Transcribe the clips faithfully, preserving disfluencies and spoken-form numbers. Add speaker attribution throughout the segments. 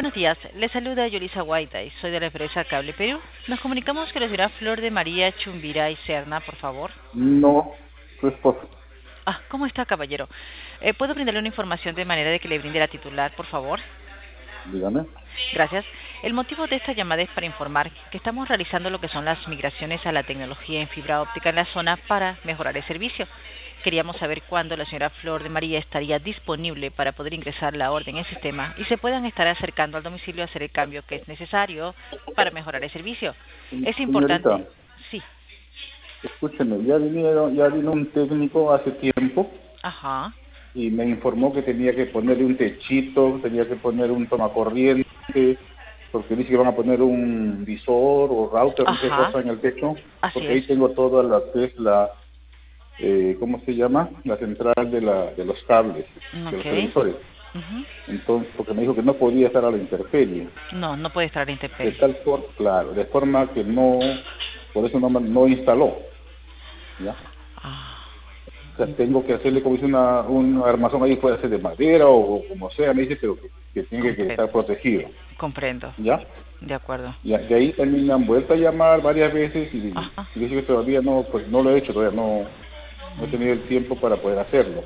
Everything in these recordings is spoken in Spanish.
Speaker 1: buenos días. Le saluda Yolisa Guaita y soy de la empresa Cable Perú. Nos comunicamos que la señora Flor de María Chumbira y Serna, por favor.
Speaker 2: No, su esposo.
Speaker 1: Ah, ¿cómo está, caballero? Eh, ¿Puedo brindarle una información de manera de que le brinde la titular, por favor?
Speaker 2: Dígame.
Speaker 1: Gracias. El motivo de esta llamada es para informar que estamos realizando lo que son las migraciones a la tecnología en fibra óptica en la zona para mejorar el servicio. Queríamos saber cuándo la señora Flor de María estaría disponible para poder ingresar la orden en el sistema y se puedan estar acercando al domicilio a hacer el cambio que es necesario para mejorar el servicio. Es importante.
Speaker 2: Señorita,
Speaker 1: Sí.
Speaker 2: escúcheme, ya vinieron, ya vino un técnico hace tiempo
Speaker 1: Ajá.
Speaker 2: y me informó que tenía que ponerle un techito, tenía que poner un tomacorriente, porque dice que van a poner un visor o router, no sé,
Speaker 1: Ajá.
Speaker 2: cosa en el techo,
Speaker 1: Así
Speaker 2: porque
Speaker 1: es.
Speaker 2: ahí tengo toda la que es la, eh, ¿cómo se llama? La central de la de los cables, de los
Speaker 1: Ok.
Speaker 2: televisores.
Speaker 1: Ujú.
Speaker 2: Entonces, porque me dijo que no podía estar a la intemperie.
Speaker 1: No, no puede estar a la
Speaker 2: De
Speaker 1: intemperie.
Speaker 2: tal forma, claro, de forma que no, por eso no, me- no instaló, ¿ya?
Speaker 1: Ah,
Speaker 2: O sea, tengo que hacerle como dice una, un armazón ahí, puede ser de madera o, o como sea, me dice, pero que, que tiene que
Speaker 1: comprendo.
Speaker 2: estar protegido,
Speaker 1: Comprendo.
Speaker 2: ¿ya?
Speaker 1: De acuerdo.
Speaker 2: Y de ahí también me han vuelto a llamar varias veces y,
Speaker 1: Ajá.
Speaker 2: y dice que todavía no, pues no lo he hecho, todavía no, no he tenido el tiempo para poder hacerlo,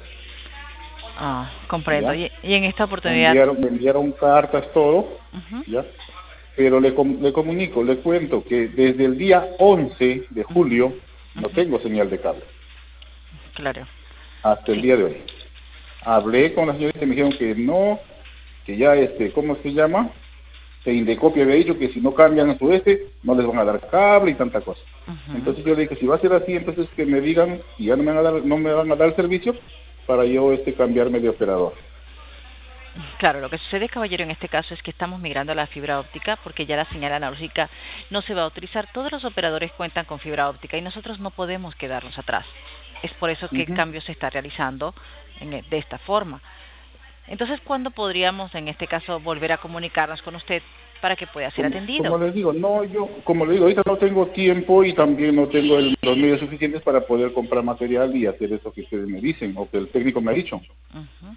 Speaker 1: Ah, comprendo.
Speaker 2: ¿ya?
Speaker 1: Y, y en esta
Speaker 2: Me
Speaker 1: oportunidad.
Speaker 2: enviaron, me enviaron cartas, todo,
Speaker 1: Ujú,
Speaker 2: ¿ya? Pero le, com- le comunico, le cuento que desde el día once de
Speaker 1: ujú,
Speaker 2: julio no
Speaker 1: ujú.
Speaker 2: tengo señal de cable,
Speaker 1: Claro.
Speaker 2: hasta el
Speaker 1: Sí.
Speaker 2: día de hoy. Hablé con la señorita y me dijeron que no, que ya, este, ¿cómo se llama? Que Indecopia había dicho que si no cambian a su este, no les van a dar cable y tanta cosa.
Speaker 1: Ujú.
Speaker 2: Entonces yo le dije, si va a ser así, entonces que me digan y ya no me van a dar, no me van a dar el servicio para yo este cambiarme de operador.
Speaker 1: Claro, lo que sucede, caballero, en este caso es que estamos migrando a la fibra óptica porque ya la señal analógica no se va a utilizar. Todos los operadores cuentan con fibra óptica y nosotros no podemos quedarnos atrás. Es por eso que el
Speaker 2: Ujú.
Speaker 1: cambio se está realizando en, e- de esta forma. Entonces, ¿cuándo podríamos, en este caso, volver a comunicarnos con usted para que pueda ser
Speaker 2: Como,
Speaker 1: atendido?
Speaker 2: como les digo, no, yo, como les digo, ahorita no tengo tiempo y también no tengo el- los medios suficientes para poder comprar material y hacer eso que ustedes me dicen o que el técnico me ha dicho.
Speaker 1: Ujú.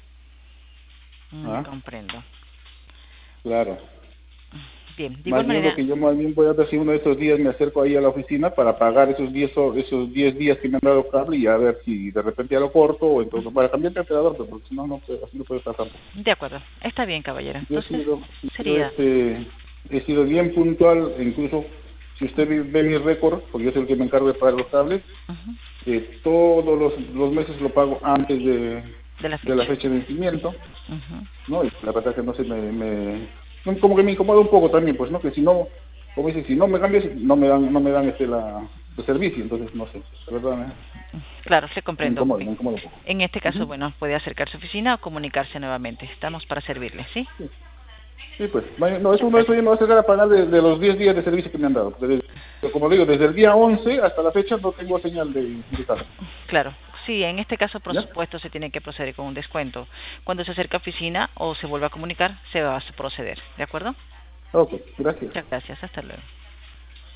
Speaker 1: Mm,
Speaker 2: ¿Ah?
Speaker 1: comprendo.
Speaker 2: Claro.
Speaker 1: Bien, de igual
Speaker 2: Más bien lo
Speaker 1: manera.
Speaker 2: que yo más bien voy a ver si uno de estos días me acerco ahí a la oficina para pagar esos diez o- esos diez días que me han dado cable y a ver si de repente ya lo corto o entonces para cambiar de operador, pero porque si no, no puedo, así no puede estar tampoco.
Speaker 1: De acuerdo, está bien, caballero.
Speaker 2: Yo he
Speaker 1: Entonces,
Speaker 2: sido, he sido,
Speaker 1: sería.
Speaker 2: este, he sido bien puntual, e incluso si usted ve, ve mi récord, porque yo soy el que me encargo de pagar los cables,
Speaker 1: Ujú.
Speaker 2: eh, todos los, los meses lo pago antes de,
Speaker 1: De la
Speaker 2: de la
Speaker 1: fecha.
Speaker 2: fecha de vencimiento,
Speaker 1: Ujú.
Speaker 2: ¿no? Y la verdad que no se me, me, no, como que me incomoda un poco también, pues, ¿no? Que si no, como dice, si no me cambias, no me dan, no me dan este la, el servicio, entonces no sé, la verdad me,
Speaker 1: Claro, se
Speaker 2: me
Speaker 1: comprendo.
Speaker 2: incomoda,
Speaker 1: Bien.
Speaker 2: me incomoda un poco.
Speaker 1: En este caso,
Speaker 2: Ujú.
Speaker 1: bueno, puede acercarse a su oficina o comunicarse nuevamente. Estamos para servirle, ¿sí?
Speaker 2: Sí, sí, pues, vaya, no, eso
Speaker 1: Muchas
Speaker 2: no, eso
Speaker 1: gracias.
Speaker 2: ya me va a sacar a pagar de, de los diez días de servicio que me han dado. Desde- como digo, desde el día once hasta la fecha no tengo señal de, de cable.
Speaker 1: Claro, sí, en este caso, por
Speaker 2: ¿Ya?
Speaker 1: supuesto, se tiene que proceder con un descuento. Cuando se acerca a oficina o se vuelva a comunicar, se va a proceder, ¿de acuerdo?
Speaker 2: Ok, gracias.
Speaker 1: Muchas gracias, hasta luego.